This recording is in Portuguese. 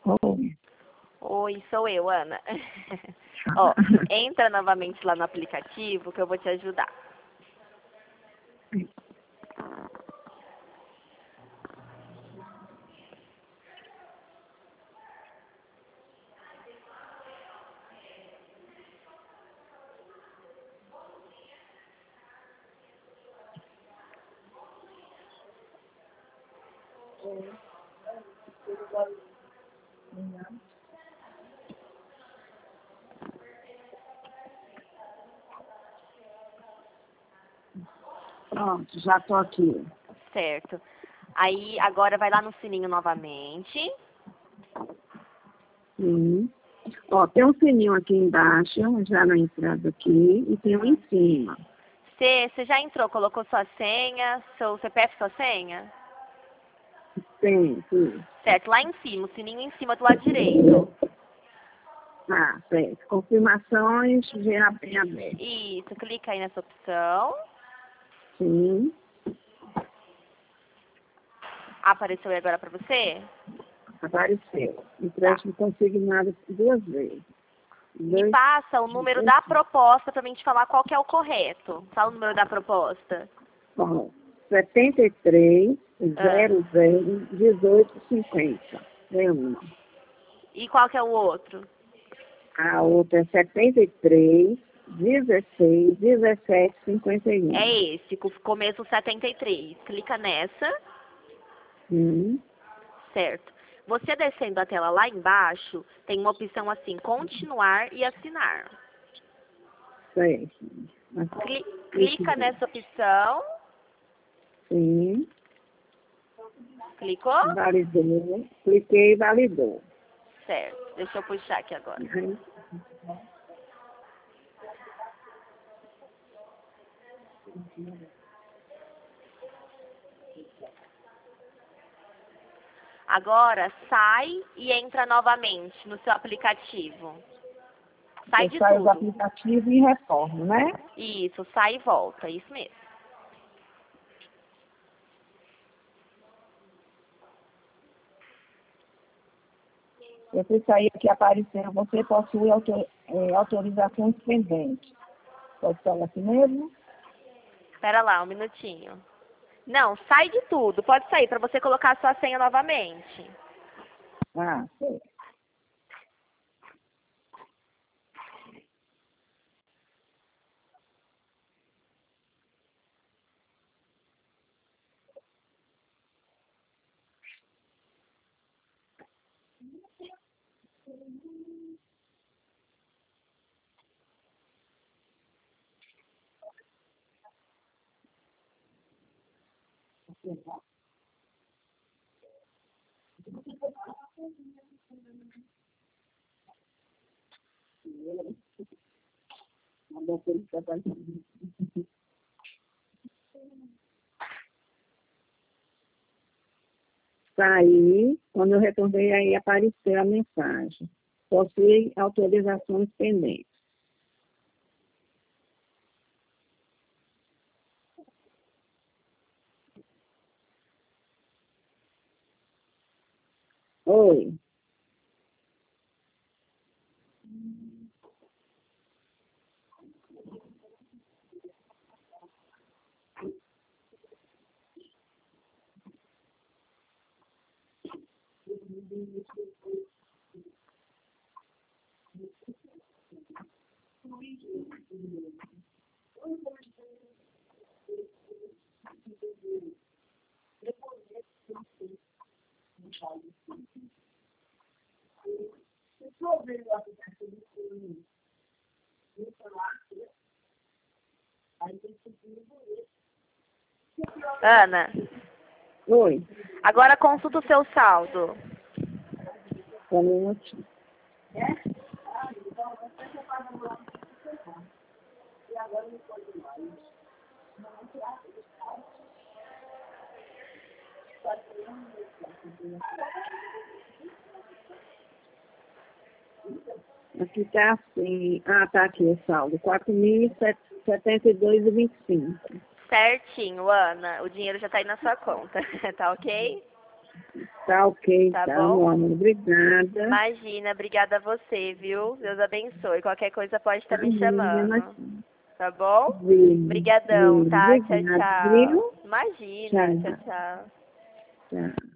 Oi. Oi, sou eu, Ana. Ó, entra novamente lá no aplicativo que eu vou te ajudar. Pronto, já tô aqui. Certo. Aí, agora vai lá no sininho novamente. Sim. Ó, tem um sininho aqui embaixo, já na entrada aqui, e tem um em cima. Você já entrou, colocou sua senha, seu CPF, sua senha? Tem, sim. Certo, lá em cima, o sininho em cima do lado direito. Ah, certo. Confirmações, já bem aberto. Isso, clica aí nessa opção. Sim. Apareceu aí agora pra você? Apareceu. Empréstimo consignado 2 vezes. Me passa o número da proposta pra mim te falar qual que é o correto. Fala o número da proposta. Bom, 73 00 1850. É uma. E qual que é o outro? A outra é 73 16 17 51. É esse, com o começo 73. Clica nessa, certo. Você descendo a tela lá embaixo, tem uma opção assim, continuar e assinar. Certo. Clica nessa opção. Sim. Clicou? Validou. Cliquei e validou. Certo. Deixa eu puxar aqui agora. Agora, sai e entra novamente no seu aplicativo. Sai Eu de saio do tudo. aplicativo e retorno, né? Isso, sai e volta. Isso mesmo. Você sair aqui aparecendo, você possui autorizações pendentes. Pode falar assim mesmo? Espera lá, um minutinho. Não, sai de tudo. Pode sair para você colocar a sua senha novamente. Ah, sei. Saí, quando eu retornei, aí apareceu a mensagem. Possui autorizações pendentes. Oi. Ana, Oi. agora consulta o seu saldo. Só um minutinho. Aqui está assim. Ah, tá aqui o saldo. 4.072,25. Certinho, Ana. O dinheiro já tá aí na sua conta. Tá ok? Tá ok, Tá tá, bom? meu amor. Obrigada. Imagina, obrigada a você, viu? Deus abençoe. Qualquer coisa pode estar me Imagina, chamando. Tá bom? Vile, Obrigadão, vile. tá? Tchau, Obrigada, tchau. viu? Imagina, tchau, Tchau. tchau. Tchau.